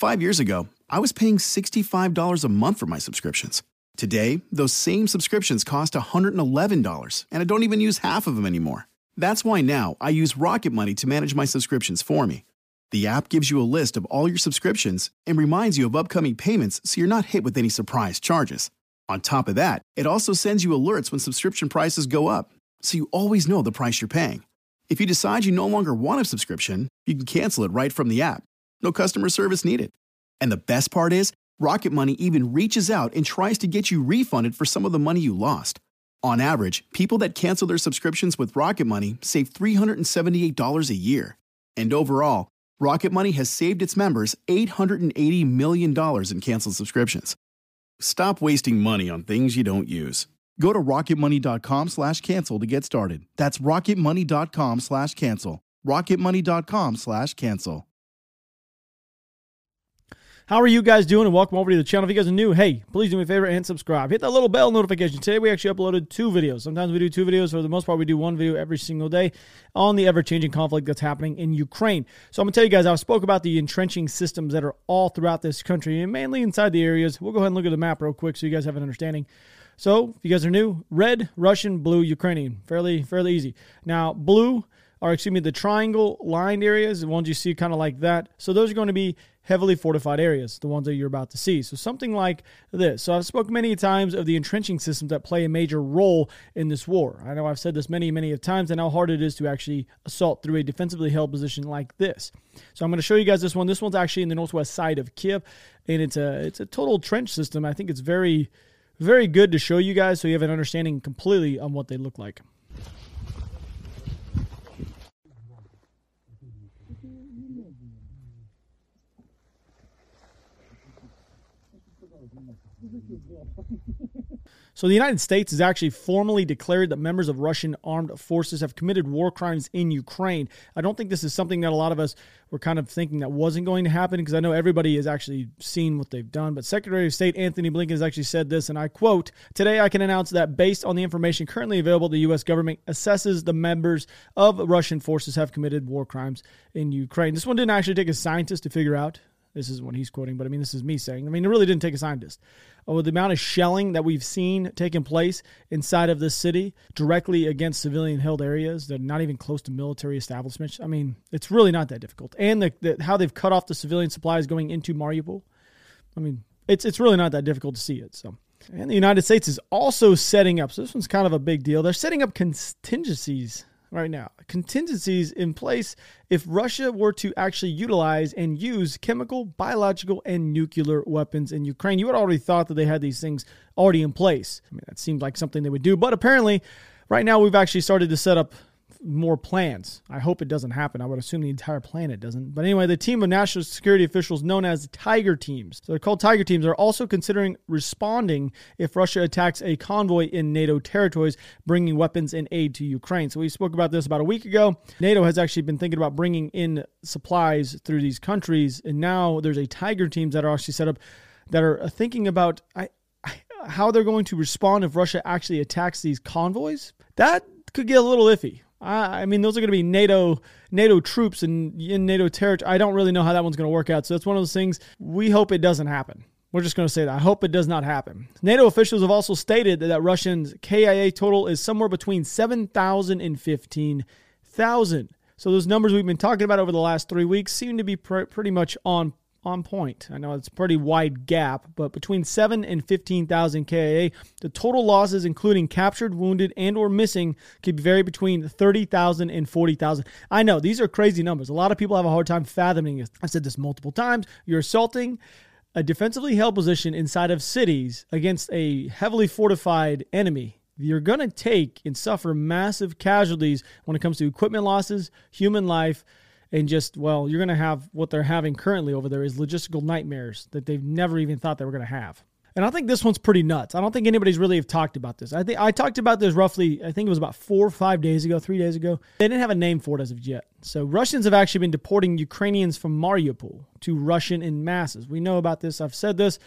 5 years ago, I was paying $65 a month for my subscriptions. Today, those same subscriptions cost $111, and I don't even use half of them anymore. That's why now I use Rocket Money to manage my subscriptions for me. The app gives you a list of all your subscriptions and reminds you of upcoming payments so you're not hit with any surprise charges. On top of that, it also sends you alerts when subscription prices go up, so you always know the price you're paying. If you decide you no longer want a subscription, you can cancel it right from the app. No customer service needed. And the best part is, Rocket Money even reaches out and tries to get you refunded for some of the money you lost. On average, people that cancel their subscriptions with Rocket Money save $378 a year. And overall, Rocket Money has saved its members $880 million in canceled subscriptions. Stop wasting money on things you don't use. Go to rocketmoney.com/cancel to get started. That's rocketmoney.com/cancel. rocketmoney.com/cancel. How are you guys doing? And welcome over to the channel. If you guys are new, hey, please do me a favor and subscribe. Hit that little bell notification. Today we actually uploaded 2 videos. Sometimes we do 2 videos. For the most part, we do 1 video every single day on the ever-changing conflict that's happening in Ukraine. So I'm going to tell you guys, I spoke about the entrenching systems that are all throughout this country and mainly inside the areas. We'll go ahead and look at the map real quick so you guys have an understanding. So if you guys are new, red, Russian, blue, Ukrainian. Fairly easy. Now, blue are, the triangle lined areas, the ones you see kind of like that. So those are going to be heavily fortified areas, the ones that you're about to see. So something like this. So I've spoken many times of the entrenching systems that play a major role in this war. I know I've said this many times and how hard it is to actually assault through a defensively held position like this. So I'm going to show you guys this one. This one's actually in the northwest side of Kiev, and it's a total trench system. I think it's very good to show you guys so you have an understanding completely on what they look like. So the United States has actually formally declared that members of Russian armed forces have committed war crimes in Ukraine. I don't think this is something that a lot of us were kind of thinking that wasn't going to happen, because I know everybody has actually seen what they've done. But Secretary of State Antony Blinken has actually said this, and I quote, "Today I can announce that based on the information currently available, the U.S. government assesses the members of Russian forces have committed war crimes in Ukraine." This one didn't actually take a scientist to figure out. This is what he's quoting, but this is me saying. It really didn't take a scientist. With the amount of shelling that we've seen taking place inside of this city directly against civilian-held areas that are not even close to military establishments, it's really not that difficult. And how they've cut off the civilian supplies going into Mariupol, it's really not that difficult to see it. So, and the United States is also setting up, so this one's kind of a big deal, they're setting up contingencies right now. Contingencies in place if Russia were to actually utilize and use chemical, biological, and nuclear weapons in Ukraine. You had already thought that they had these things already in place. That seemed like something they would do. But apparently, right now, we've actually started to set up more plans. I hope it doesn't happen. I would assume the entire planet doesn't. But anyway, the team of national security officials known as Tiger Teams, so they're called Tiger Teams, are also considering responding if Russia attacks a convoy in NATO territories, bringing weapons and aid to Ukraine. So we spoke about this about a week ago. NATO has actually been thinking about bringing in supplies through these countries, and now there's a Tiger Teams that are actually set up that are thinking about how they're going to respond if Russia actually attacks these convoys. That could get a little iffy. Those are going to be NATO troops and in NATO territory. I don't really know how that one's going to work out. So that's one of those things. We hope it doesn't happen. We're just going to say that. I hope it does not happen. NATO officials have also stated that Russians' KIA total is somewhere between 7,000 and 15,000. So those numbers we've been talking about over the last 3 weeks seem to be pretty much on point. I know it's a pretty wide gap, but between 7 and 15,000 KIA, the total losses, including captured, wounded, and or missing, could vary between 30,000 and 40,000. I know, these are crazy numbers. A lot of people have a hard time fathoming it. I've said this multiple times. You're assaulting a defensively held position inside of cities against a heavily fortified enemy. You're going to take and suffer massive casualties when it comes to equipment losses, human life, and just, you're going to have what they're having currently over there is logistical nightmares that they've never even thought they were going to have. And I think this one's pretty nuts. I don't think anybody's really have talked about this. I think I talked about this roughly, I think it was about 4 or 5 days ago, 3 days ago. They didn't have a name for it as of yet. So Russians have actually been deporting Ukrainians from Mariupol to Russian in masses. We know about this. I've said this.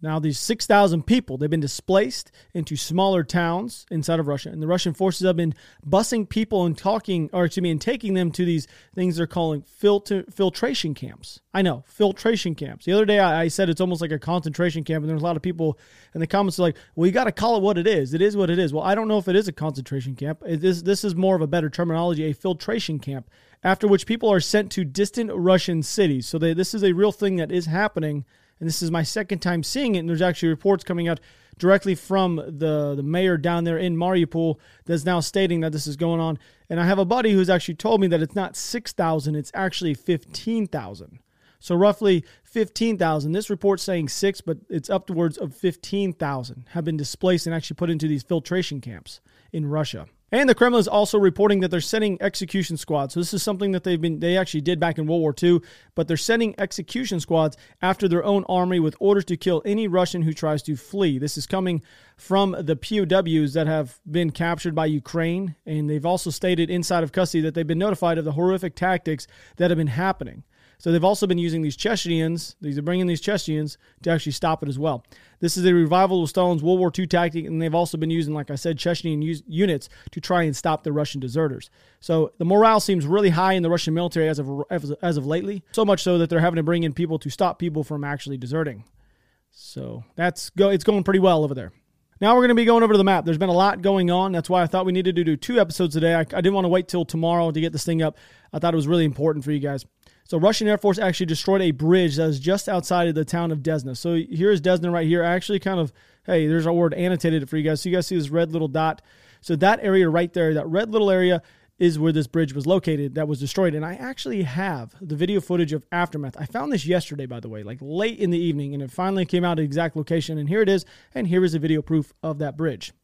Now, these 6,000 people, they've been displaced into smaller towns inside of Russia. And the Russian forces have been busing people and taking them to these things they're calling filtration camps. I know, filtration camps. The other day I said it's almost like a concentration camp, and there's a lot of people in the comments like, well, you got to call it what it is. It is what it is. Well, I don't know if it is a concentration camp. This is more of a better terminology, a filtration camp, after which people are sent to distant Russian cities. So this is a real thing that is happening. And this is my second time seeing it, and there's actually reports coming out directly from the mayor down there in Mariupol that's now stating that this is going on. And I have a buddy who's actually told me that it's not 6,000, it's actually 15,000. So roughly 15,000. This report's saying 6, but it's upwards of 15,000 have been displaced and actually put into these filtration camps in Russia. And the Kremlin is also reporting that they're sending execution squads. So this is something that they actually did back in World War II, but they're sending execution squads after their own army with orders to kill any Russian who tries to flee. This is coming from the POWs that have been captured by Ukraine, and they've also stated inside of custody that they've been notified of the horrific tactics that have been happening. So they've also been using these Chechens, they're bringing these Chechens to actually stop it as well. This is a revival of Stalin's World War II tactic, and they've also been using, like I said, Chechen units to try and stop the Russian deserters. So the morale seems really high in the Russian military as of lately, so much so that they're having to bring in people to stop people from actually deserting. So it's going pretty well over there. Now we're going to be going over to the map. There's been a lot going on. That's why I thought we needed to do 2 episodes today. I didn't want to wait till tomorrow to get this thing up. I thought it was really important for you guys. So Russian Air Force actually destroyed a bridge that is just outside of the town of Desna. So here's Desna right here. I actually there's our word annotated for you guys. So you guys see this red little dot. So that area right there, that red little area is where this bridge was located that was destroyed. And I actually have the video footage of aftermath. I found this yesterday, by the way, like late in the evening, and it finally came out at the exact location. And here it is. And here is the video proof of that bridge.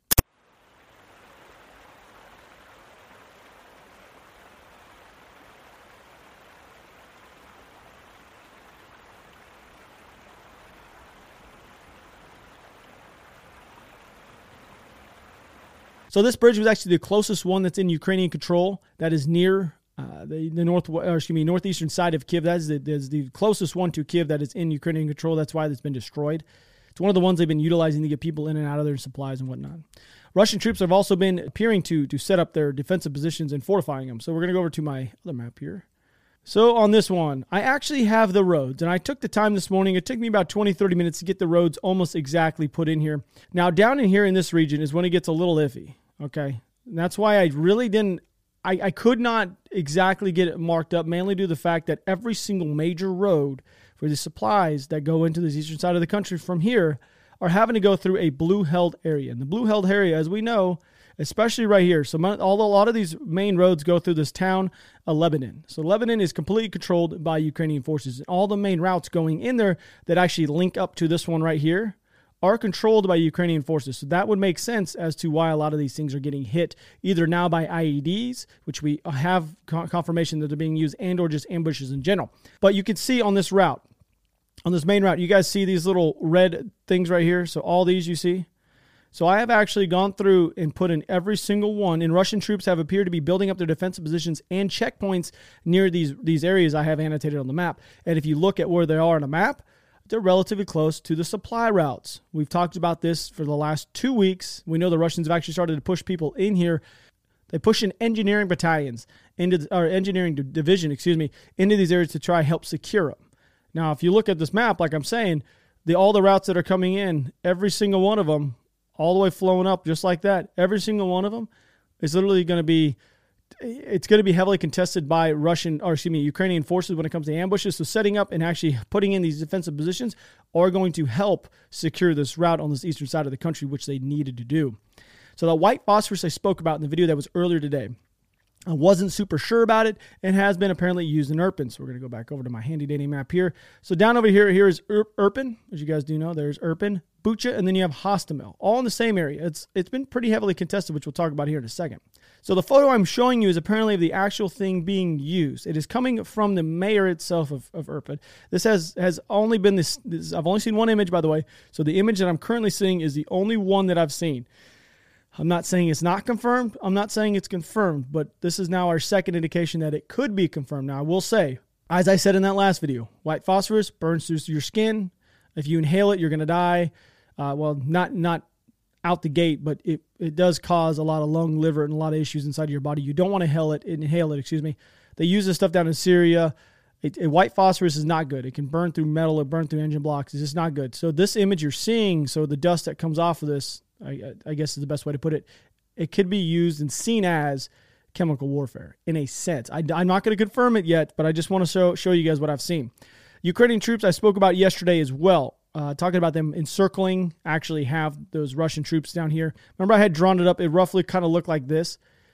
So this bridge was actually the closest one that's in Ukrainian control. That is near the northeastern side of Kiev. That is the closest one to Kiev that is in Ukrainian control. That's why it's been destroyed. It's one of the ones they've been utilizing to get people in and out of their supplies and whatnot. Russian troops have also been appearing to set up their defensive positions and fortifying them. So we're going to go over to my other map here. So on this one, I actually have the roads, and I took the time this morning. It took me about 20-30 minutes to get the roads almost exactly put in here. Now, down in here in this region is when it gets a little iffy, okay? And that's why I really didn't, I could not exactly get it marked up, mainly due to the fact that every single major road for the supplies that go into this eastern side of the country from here are having to go through a blue-held area. And the blue-held area, as we know, especially right here. So a lot of these main roads go through this town of Lebanon. So Lebanon is completely controlled by Ukrainian forces. And all the main routes going in there that actually link up to this one right here are controlled by Ukrainian forces. So that would make sense as to why a lot of these things are getting hit either now by IEDs, which we have confirmation that they're being used, and or just ambushes in general. But you can see on this route, on this main route, you guys see these little red things right here. So all these you see. So I have actually gone through and put in every single one, and Russian troops have appeared to be building up their defensive positions and checkpoints near these areas I have annotated on the map. And if you look at where they are on the map, they're relatively close to the supply routes. We've talked about this for the last 2 weeks. We know the Russians have actually started to push people in here. They push in engineering battalions, engineering division, into these areas to try help secure them. Now, if you look at this map, like I'm saying, all the routes that are coming in, every single one of them, all the way flowing up just like that. Every single one of them is literally going to be, it's going to be heavily contested by Ukrainian forces when it comes to ambushes. So setting up and actually putting in these defensive positions are going to help secure this route on this eastern side of the country, which they needed to do. So the white phosphorus I spoke about in the video that was earlier today, I wasn't super sure about it, and has been apparently used in Irpin. So we're going to go back over to my handy dandy map here. So down over here is Irpin. As you guys do know, there's Irpin, Bucha, and then you have Hostomel, all in the same area. It's been pretty heavily contested, which we'll talk about here in a second. So the photo I'm showing you is apparently of the actual thing being used. It is coming from the mayor itself of Irpin. This has only been this. I've only seen one image, by the way. So the image that I'm currently seeing is the only one that I've seen. I'm not saying it's not confirmed. I'm not saying it's confirmed, but this is now our second indication that it could be confirmed. Now, I will say, as I said in that last video, white phosphorus burns through your skin. If you inhale it, you're going to die. Well, not out the gate, but it does cause a lot of lung, liver, and a lot of issues inside of your body. You don't want to inhale it. They use this stuff down in Syria. White phosphorus is not good. It can burn through metal. It burn through engine blocks. It's just not good. So this image you're seeing, so the dust that comes off of this, I guess is the best way to put it, it could be used and seen as chemical warfare in a sense. I'm not going to confirm it yet, but I just want to show you guys what I've seen. Ukrainian troops I spoke about yesterday as well, talking about them encircling, actually have those Russian troops down here. Remember I had drawn it up. It roughly kind of looked like this.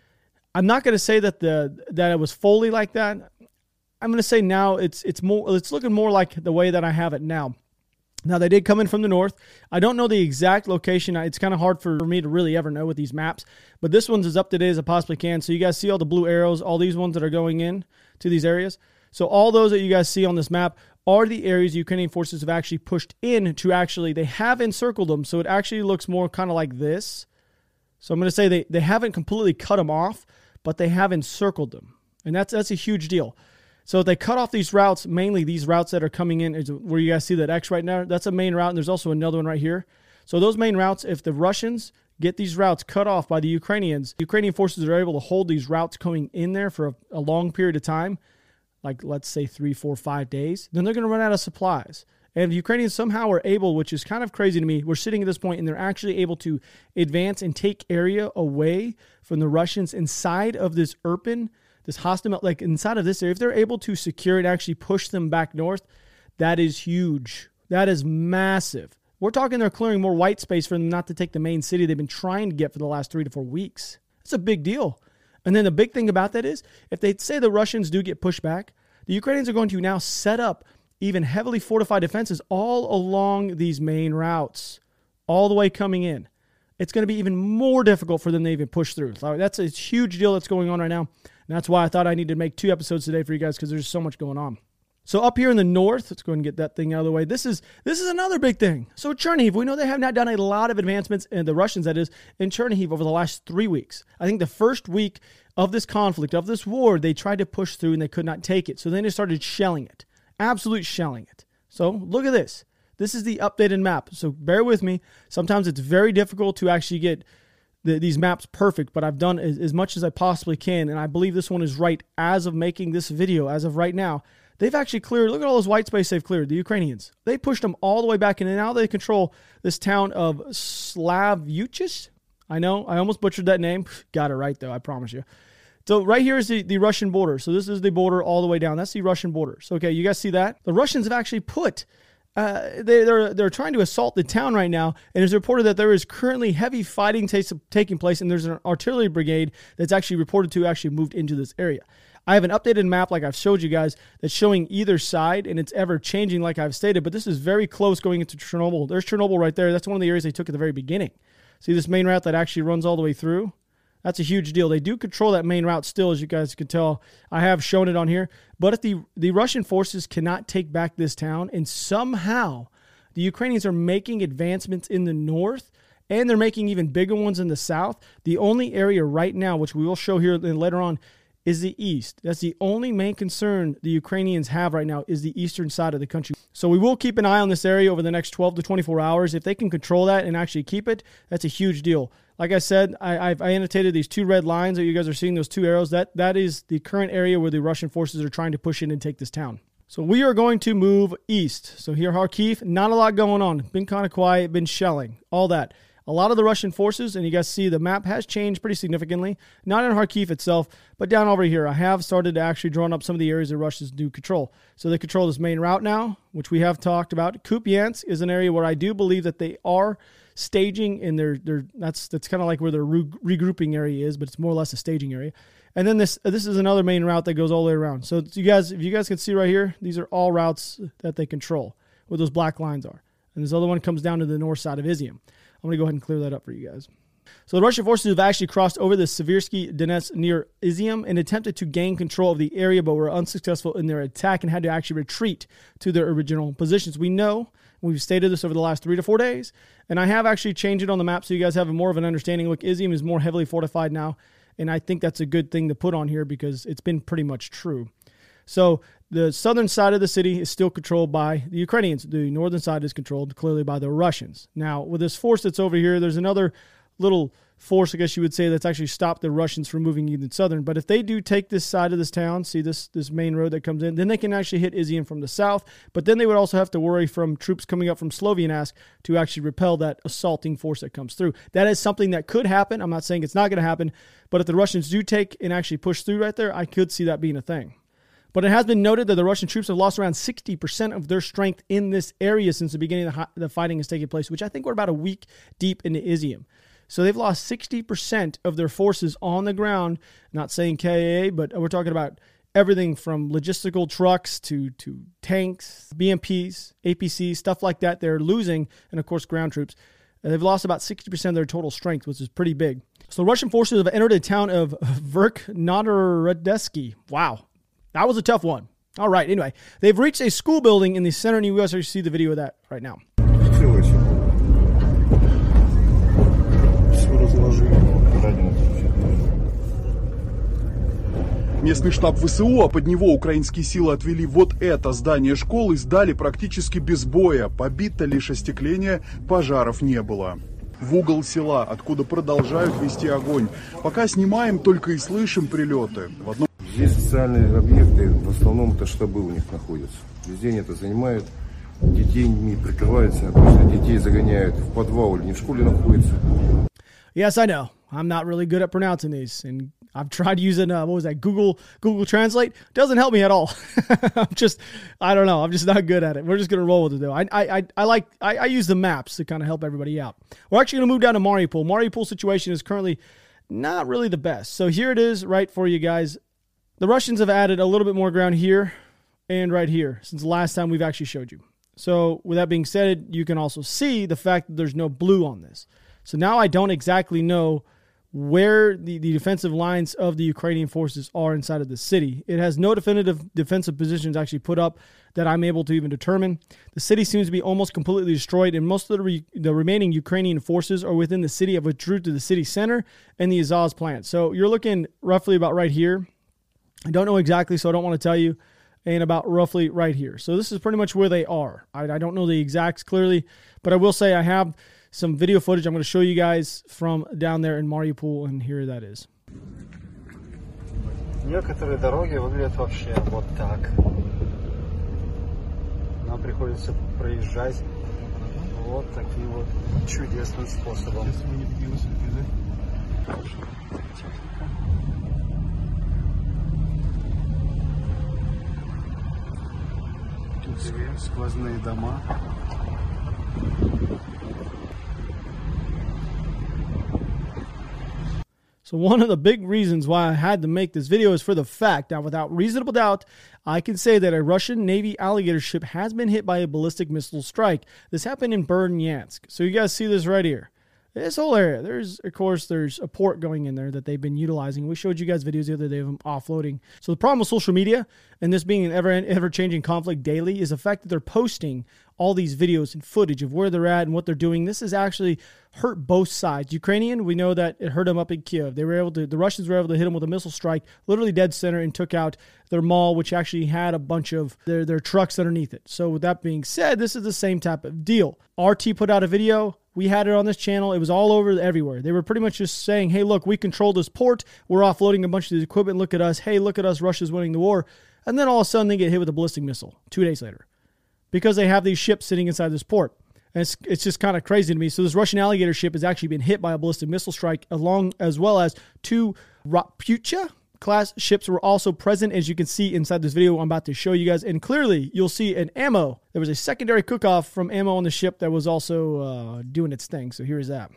I'm not going to say that it was fully like that. I'm going to say now it's looking more like the way that I have it now. Now, they did come in from the north. I don't know the exact location. It's kind of hard for me to really ever know with these maps, but this one's as up to date as I possibly can. So you guys see all the blue arrows, all these ones that are going in to these areas. So all those that you guys see on this map are the areas the Ukrainian forces have actually pushed in to they have encircled them. So it actually looks more kind of like this. So I'm going to say they haven't completely cut them off, but they have encircled them. And that's a huge deal. So they cut off these routes, mainly these routes that are coming in, is where you guys see that X right now. That's a main route, and there's also another one right here. So those main routes, if the Russians get these routes cut off by the Ukrainians, Ukrainian forces are able to hold these routes coming in there for a long period of time, like let's say 3, 4, 5 days, then they're going to run out of supplies. And the Ukrainians somehow are able, which is kind of crazy to me, we're sitting at this point and they're actually able to advance and take area away from the Russians inside of this Irpin, this Hostomel, like inside of this area. If they're able to secure and actually push them back north, that is huge. That is massive. We're talking they're clearing more white space for them not to take the main city they've been trying to get for the last 3 to 4 weeks. That's a big deal. And then the big thing about that is, if they say the Russians do get pushed back, the Ukrainians are going to now set up even heavily fortified defenses all along these main routes, all the way coming in. It's going to be even more difficult for them to even push through. So that's a huge deal that's going on right now. And that's why I thought I needed to make 2 episodes today for you guys, because there's so much going on. So up here in the north, let's go ahead and get that thing out of the way. This is another big thing. So Chernihiv, we know they have not done a lot of advancements, and the Russians, that is, in Chernihiv over the last 3 weeks. I think the first week of this conflict, of this war, they tried to push through and they could not take it. So then they started shelling it. Absolute shelling it. So look at this. This is the updated map. So bear with me. Sometimes it's very difficult to actually get these maps perfect, but I've done as much as I possibly can, and I believe this one is right as of making this video, as of right now. They've actually cleared, look at all this white space they've cleared, the Ukrainians. They pushed them all the way back in, and now they control this town of Slavyuchis. I know, I almost butchered that name. Got it right, though, I promise you. So right here is the Russian border. So this is the border all the way down. That's the Russian border. So, okay, you guys see that? The Russians have actually put... they're trying to assault the town right now, and it's reported that there is currently heavy fighting taking place, and there's an artillery brigade that's actually reported to actually moved into this area. I have an updated map, like I've showed you guys, that's showing either side, and it's ever changing, like I've stated, but this is very close going into Chernobyl. There's Chernobyl right there. That's one of the areas they took at the very beginning. See this main route that actually runs all the way through? That's a huge deal. They do control that main route still, as you guys can tell. I have shown it on here. But if the Russian forces cannot take back this town, and somehow the Ukrainians are making advancements in the north, and they're making even bigger ones in the south, the only area right now, which we will show here later on, is the east. That's the only main concern the Ukrainians have right now, is the eastern side of the country. So we will keep an eye on this area over the next 12 to 24 hours. If they can control that and actually keep it, that's a huge deal. Like I said, I annotated these 2 red lines that you guys are seeing, those 2 arrows. That is the current area where the Russian forces are trying to push in and take this town. So we are going to move east. So here, Kharkiv, not a lot going on. Been kind of quiet, been shelling, all that. A lot of the Russian forces, and you guys see the map has changed pretty significantly, not in Kharkiv itself, but down over here. I have started to actually draw up some of the areas the Russians do control. So they control this main route now, which we have talked about. Kupiansk is an area where I do believe that they are staging, and that's kind of like where their regrouping area is, but it's more or less a staging area. And then this is another main route that goes all the way around. So if you guys can see right here, these are all routes that they control, where those black lines are. And this other one comes down to the north side of Izium. I'm going to go ahead and clear that up for you guys. So the Russian forces have actually crossed over the Seversky Donetsk near Izium and attempted to gain control of the area, but were unsuccessful in their attack and had to actually retreat to their original positions. We know, we've stated this over the last 3 to 4 days, and I have actually changed it on the map so you guys have more of an understanding. Look, Izium is more heavily fortified now, and I think that's a good thing to put on here because it's been pretty much true. So The southern side of the city is still controlled by the Ukrainians. The northern side is controlled clearly by the Russians. Now, with this force that's over here, there's another little force, I guess you would say, that's actually stopped the Russians from moving even southern. But if they do take this side of this town, see this main road that comes in, then they can actually hit Izium from the south. But then they would also have to worry from troops coming up from Sloviansk to actually repel that assaulting force that comes through. That is something that could happen. I'm not saying it's not going to happen. But if the Russians do take and actually push through right there, I could see that being a thing. But it has been noted that the Russian troops have lost around 60% of their strength in this area since the beginning of the fighting has taken place, which I think we're about a week deep into Izium. So they've lost 60% of their forces on the ground. Not saying KIA, but we're talking about everything from logistical trucks to tanks, BMPs, APCs, stuff like that. They're losing, and of course ground troops. They've lost about 60% of their total strength, which is pretty big. So the Russian forces have entered the town of Verkhnadaradesky. Wow. That was a tough one. All right, anyway. They've reached a school building in the center, and you guys see the video of that right now. Местный штаб ВСУ, а под него украинские силы отвели вот это здание школы и сдали практически без боя. Побито лишь остекление, пожаров не было. В угол села, откуда продолжают вести огонь. Пока снимаем, только и слышим прилеты. Здесь социальные объекты, в основном это штабы у них находятся. Весь день это занимают, детей не прикрываются, детей загоняют в подвал или не в школе находятся. Yes, I know. I'm not really good at pronouncing these, and I've tried using Google Translate. Doesn't help me at all. I don't know. I'm just not good at it. We're just gonna roll with it though. I use the maps to kind of help everybody out. We're actually gonna move down to Mariupol. Mariupol situation is currently not really the best. So here it is, right for you guys. The Russians have added a little bit more ground here and right here since the last time we've actually showed you. So with that being said, you can also see the fact that there's no blue on this. So now I don't exactly know where the defensive lines of the Ukrainian forces are inside of the city. It has no definitive defensive positions actually put up that I'm able to even determine. The city seems to be almost completely destroyed, and most of the remaining Ukrainian forces are within the city, have withdrew to the city center and the Azaz plant. So you're looking roughly about right here. I don't know exactly, so I don't want to tell you, and about roughly right here. So this is pretty much where they are. I don't know the exacts clearly, but I will say I have some video footage I'm going to show you guys from down there in Mariupol, and here that is. Некоторые дороги выглядят вообще вот так. Нам приходится проезжать вот таким вот чудесным способом. Тут сквозные дома. So one of the big reasons why I had to make this video is for the fact that without reasonable doubt, I can say that a Russian Navy alligator ship has been hit by a ballistic missile strike. This happened in Berdyansk. So you guys see this right here. This whole area, there's a port going in there that they've been utilizing. We showed you guys videos the other day of them offloading. So the problem with social media and this being an ever-changing conflict daily is the fact that they're posting all these videos and footage of where they're at and what they're doing. This has actually hurt both sides. Ukrainian, we know that it hurt them up in Kiev. The Russians were able to hit them with a missile strike, literally dead center, and took out their mall, which actually had a bunch of their trucks underneath it. So with that being said, this is the same type of deal. RT put out a video. We had it on this channel. It was all over everywhere. They were pretty much just saying, hey, look, we control this port. We're offloading a bunch of this equipment. Look at us. Hey, look at us. Russia's winning the war. And then all of a sudden they get hit with a ballistic missile 2 days later because they have these ships sitting inside this port. And it's just kind of crazy to me. So this Russian alligator ship has actually been hit by a ballistic missile strike as well as 2 Rasputia class ships were also present, as you can see inside this video I'm about to show you guys. And clearly you'll see an ammo. There was a secondary cook-off from ammo on the ship that was also doing its thing. So here's that.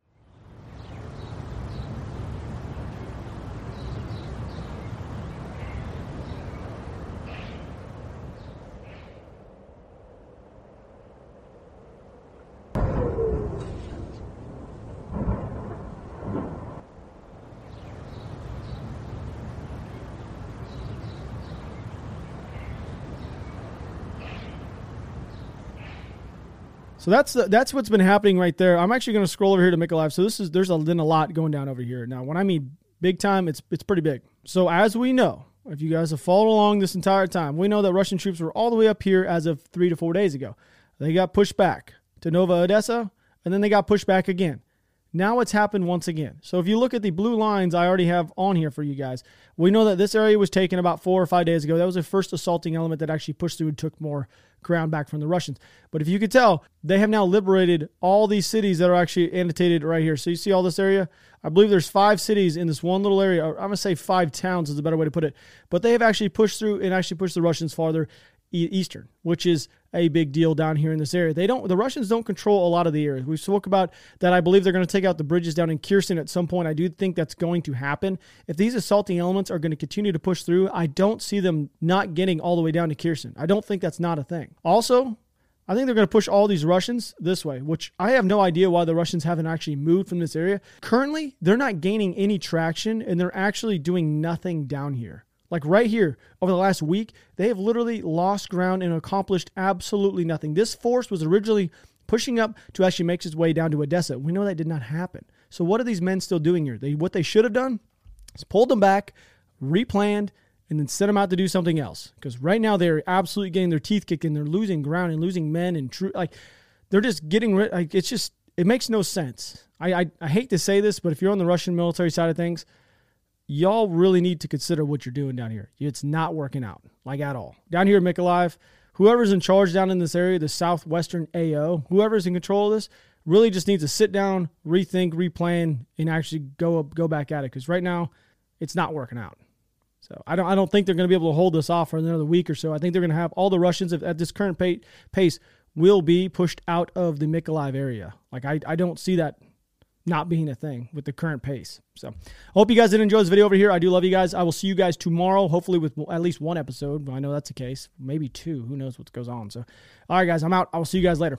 So that's what's been happening right there. I'm actually going to scroll over here to Mykolaiv. So there's been a lot going down over here. Now, when I mean big time, it's pretty big. So as we know, if you guys have followed along this entire time, we know that Russian troops were all the way up here as of 3 to 4 days ago. They got pushed back to Nova Odessa, and then they got pushed back again. Now it's happened once again. So if you look at the blue lines I already have on here for you guys, we know that this area was taken about 4 or 5 days ago. That was the first assaulting element that actually pushed through and took more ground back from the Russians. But if you could tell, they have now liberated all these cities that are actually annotated right here. So you see all this area? I believe there's 5 cities in this one little area. I'm going to say 5 towns is a better way to put it. But they have actually pushed through and actually pushed the Russians farther eastern, which is a big deal down here in this area. The Russians don't control a lot of the area. We spoke about that. I believe they're going to take out the bridges down in Kherson at some point. I do think that's going to happen. If these assaulting elements are going to continue to push through, I don't see them not getting all the way down to Kherson. I don't think that's not a thing. Also, I think they're going to push all these Russians this way, which I have no idea why the Russians haven't actually moved from this area. Currently, they're not gaining any traction, and they're actually doing nothing down here. Like right here, over the last week, they have literally lost ground and accomplished absolutely nothing. This force was originally pushing up to actually make its way down to Odessa. We know that did not happen. So what are these men still doing here? What they should have done is pulled them back, replanned, and then sent them out to do something else. Because right now they're absolutely getting their teeth kicked in. They're losing ground and losing men and they're just getting rid. Like it makes no sense. I hate to say this, but if you're on the Russian military side of things, y'all really need to consider what you're doing down here. It's not working out, like at all. Down here in Mykolaiv, whoever's in charge down in this area, the southwestern AO, whoever's in control of this, really just needs to sit down, rethink, replan, and actually go back at it. Because right now, it's not working out. So I don't think they're going to be able to hold this off for another week or so. I think they're going to have all the Russians at this current pace will be pushed out of the Mykolaiv area. Like I don't see that not being a thing with the current pace. So I hope you guys did enjoy this video over here. I do love you guys. I will see you guys tomorrow, hopefully with at least one episode. I know that's the case. Maybe 2. Who knows what goes on. So, all right, guys, I'm out. I will see you guys later.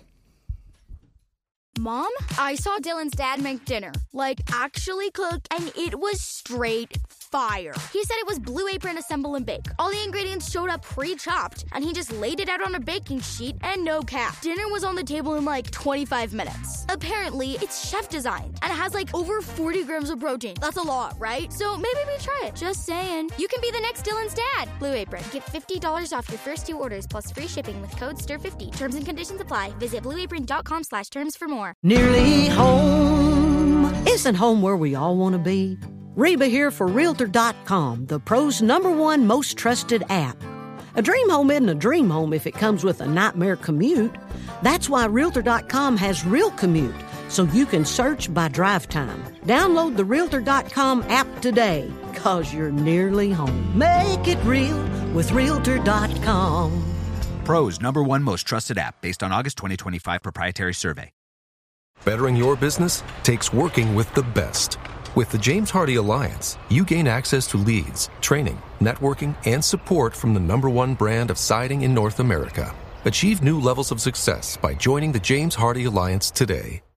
Mom, I saw Dylan's dad make dinner. Like, actually cook, and it was straight fire. He said it was Blue Apron Assemble and Bake. All the ingredients showed up pre-chopped, and he just laid it out on a baking sheet, and no cap. Dinner was on the table in like 25 minutes. Apparently, it's chef designed, and it has like over 40 grams of protein. That's a lot, right? So maybe we try it. Just saying. You can be the next Dylan's dad. Blue Apron. Get $50 off your first 2 orders plus free shipping with code STIR50. Terms and conditions apply. Visit blueapron.com/terms for more. Nearly home. Isn't home where we all want to be? Reba here for Realtor.com, the pros' #1 most trusted app. A dream home isn't a dream home if it comes with a nightmare commute. That's why Realtor.com has Real Commute, so you can search by drive time. Download the Realtor.com app today, cause you're nearly home. Make it real with Realtor.com. Pros' #1 most trusted app based on August 2025 proprietary survey. Bettering your business takes working with the best. With the James Hardie Alliance, you gain access to leads, training, networking, and support from the #1 brand of siding in North America. Achieve new levels of success by joining the James Hardie Alliance today.